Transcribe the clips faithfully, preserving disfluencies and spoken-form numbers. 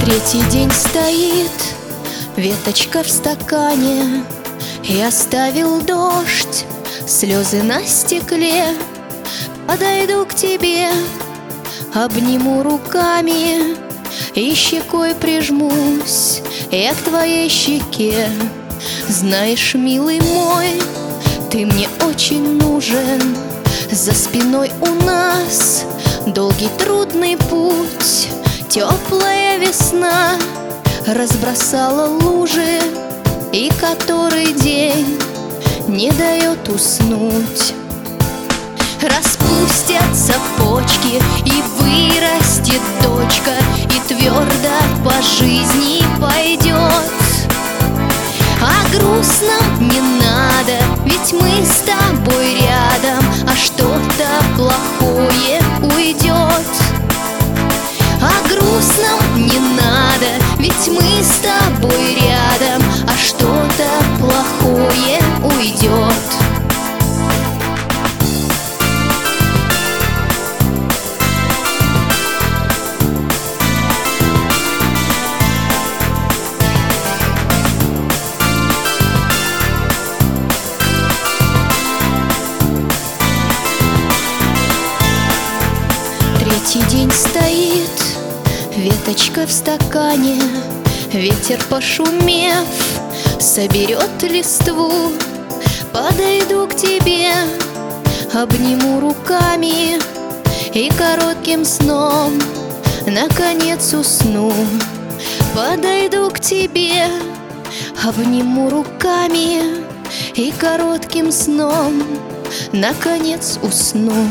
Третий день стоит веточка в стакане, и оставил дождь, слезы на стекле. Подойду к тебе, обниму руками и щекой прижмусь я к твоей щеке. Знаешь, милый мой, ты мне очень нужен. За спиной у нас долгий трудный путь. Теплая весна разбросала лужи, и который день не дает уснуть. Распустятся почки, и вырастет дочка, и твердо по жизни пойдет. А грустно не надо, ведь мы с тобой рядом, а что-то плохое уйдет. А грустно не надо, ведь мы с тобой рядом, а что-то плохое уйдет. Третий день стоит веточка в стакане, ветер, пошумев, соберет листву. Подойду к тебе, обниму руками и коротким сном наконец усну. Подойду к тебе, обниму руками и коротким сном наконец усну.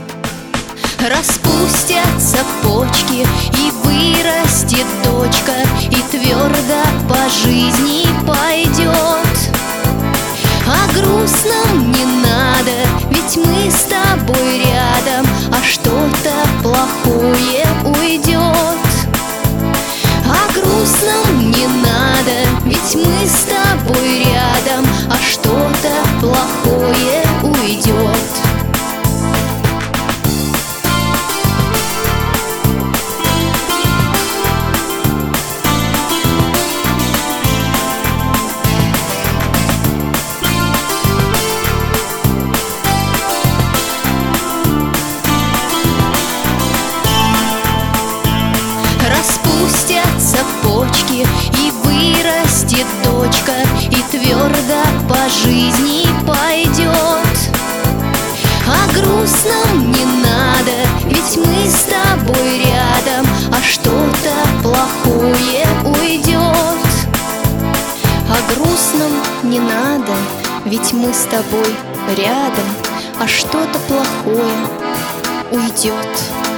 Распустятся почки, и вырастет дочка, и твердо по жизни пойдет. А грустно не надо, ведь мы с тобой рядом, а что-то плохое уйдет. А грустно не надо, ведь мы с тобой рядом, а что-то плохое уйдет. Распустятся почки, и вырастет дочка, и твердо по жизни пойдет. А грустно не надо, ведь мы с тобой рядом, а что-то плохое уйдет. А грустным не надо, ведь мы с тобой рядом, а что-то плохое уйдет.